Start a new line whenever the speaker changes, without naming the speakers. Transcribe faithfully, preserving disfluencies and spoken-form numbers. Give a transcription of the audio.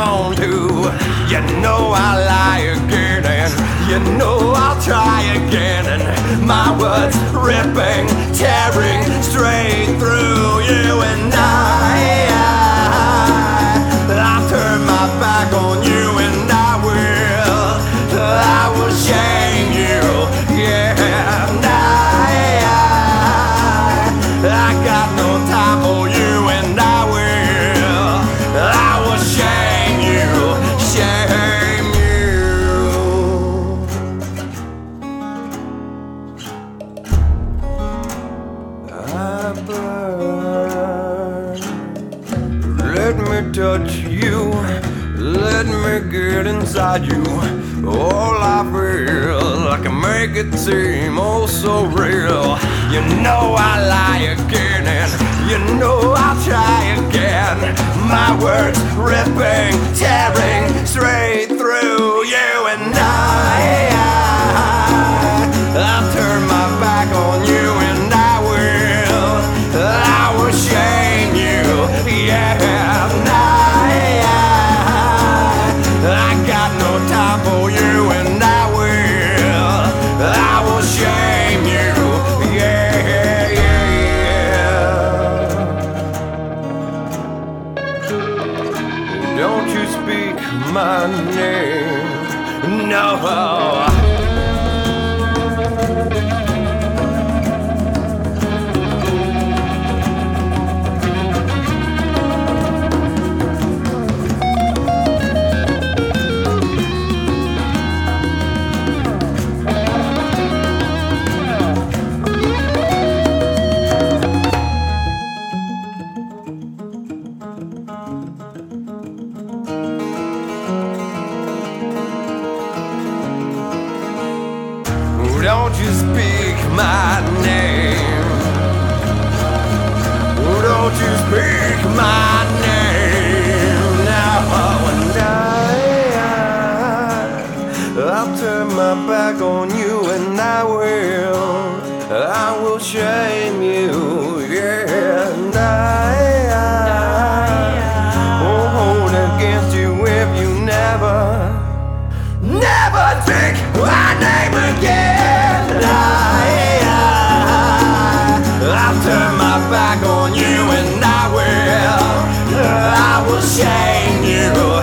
on to. You know I'll lie again, and you know I'll try again. And my words ripping, tearing straight through you. And I, I, I'll turn my back on you, and I will, I will shame you. Yeah, and I, I, I got no time for you, and I will, I will shame you, shame you. I burn. Let me touch you, let me get inside you. All I feel, I can make it seem oh so real. You know I lie again, and you know I'll try again. My words ripping, tearing straight through you. And I, I I'll turn my back on you, and I will, I will shame you. Yeah, and I, I, I got no time for you, and I will, I will shame you. Yeah, yeah. Don't you speak my name, no. Don't you speak my name. Don't you speak my name. Now and I, I'll turn my back on you, and I will, I will shame you. Yeah, and I, I won't hold against you if you never, never take my name again. I, I, I'll turn my back on you, and I will, I will shame you.